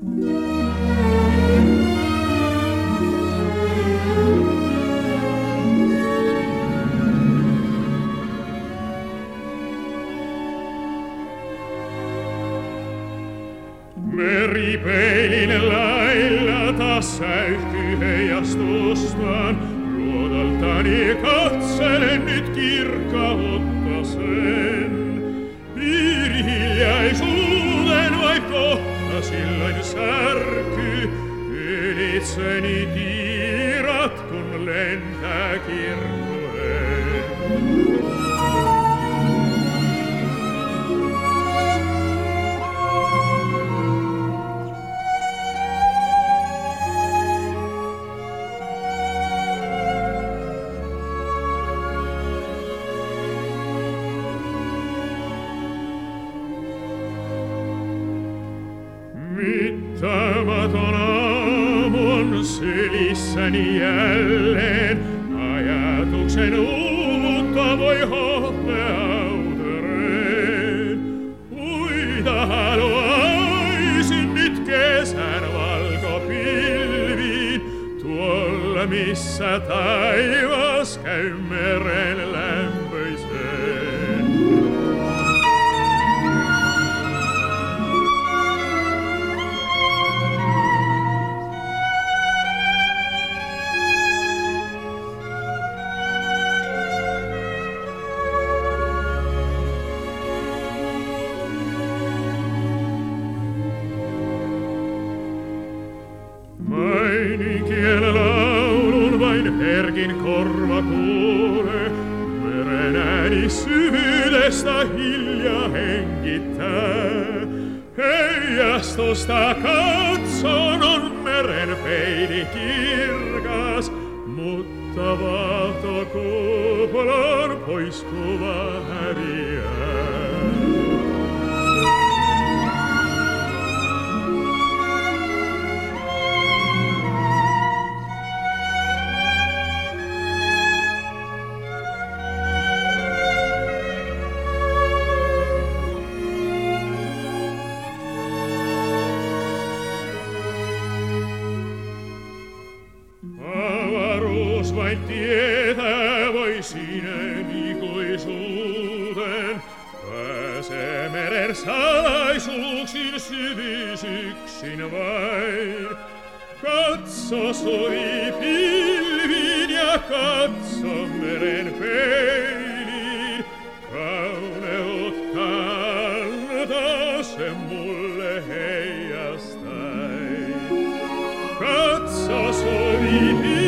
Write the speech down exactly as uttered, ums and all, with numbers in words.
Meripeilin lailla taas säihkyy heijastustaan. Luodoltani katselen nyt kirkkautta sen. Piiri hiljaisuuden vai kohta silloin särkyy. Ylitseni tiirat kun lentää kirkkoen. Mittaamaton aamu on sylissäni jälleen. Ajatuksen uutta voi hopeautereen. Uita haluaisin nyt kesän valkopilviin. Tuolla missä taivas käy meren lämpöiseen. Mainikielen laulun vain herkin korva kuulee. Meren ääni syvyydestä hiljaa hengittää. Heijastusta katson on meren peili kirkas. Mutta vaahtokuplon poiskuva häviää. Vain tietää voi sinne ikuisuuteen. Pääsee meren salaisuuksiin syvyisyksin vain. Katso suvi pilviin ja katso meren peiliin. Kauneutta antaa se mulle heijastain. Katso suvi pilviin.